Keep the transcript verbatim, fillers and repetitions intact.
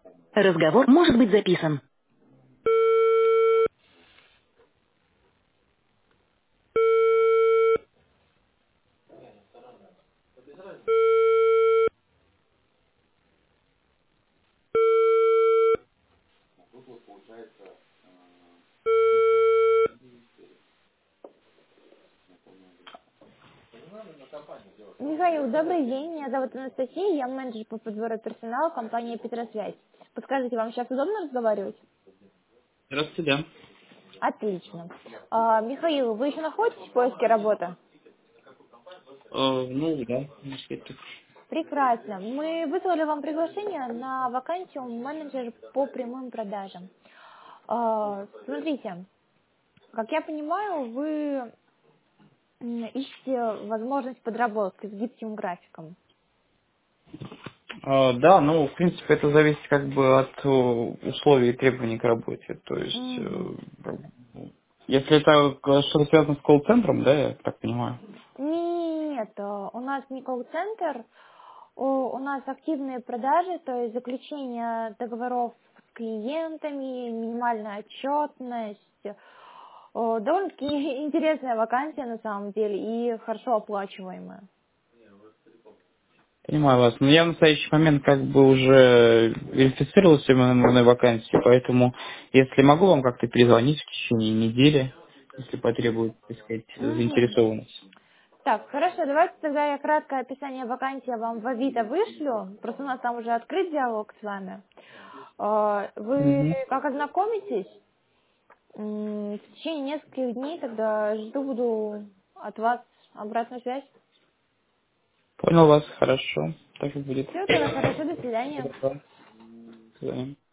Разговор может быть записан. Михаил, добрый день. Меня зовут Анастасия, я менеджер по подбору персонала компании Петросвязь. Подскажите, вам сейчас удобно разговаривать? Здравствуйте, да. Отлично. А, Михаил, вы еще находитесь в поиске работы? Э, ну, да, можно сказать так. Прекрасно. Мы выслали вам приглашение на вакансию менеджер по прямым продажам. А, Смотрите, как я понимаю, вы м, ищете возможность подработки с гибким графиком. Э, да, ну, в принципе, это зависит как бы от э, условий и требований к работе. То есть, Мгм. э, как бы, ну, если это э, что-то связано с колл-центром, да, я так понимаю. Нет, э, у нас не колл-центр, у у нас активные продажи, то есть заключение договоров с клиентами, минимальная отчетность. Э, Довольно-таки интересная вакансия на самом деле и хорошо оплачиваемая. Понимаю вас. Но я в настоящий момент как бы уже верифицировался на на вакансии, поэтому если могу вам как-то перезвонить в течение недели, если потребует, так сказать, Мгм. заинтересованность. Так, хорошо, давайте тогда я краткое описание вакансии вам в Авито вышлю. Просто у нас там уже открыт диалог с вами. Э, Вы Мгм. как ознакомитесь? М, В течение нескольких дней тогда жду буду от вас обратную связь. Понял вас, хорошо. Так и будет. Все, тогда хорошо, до свидания. Хорошо. До свидания.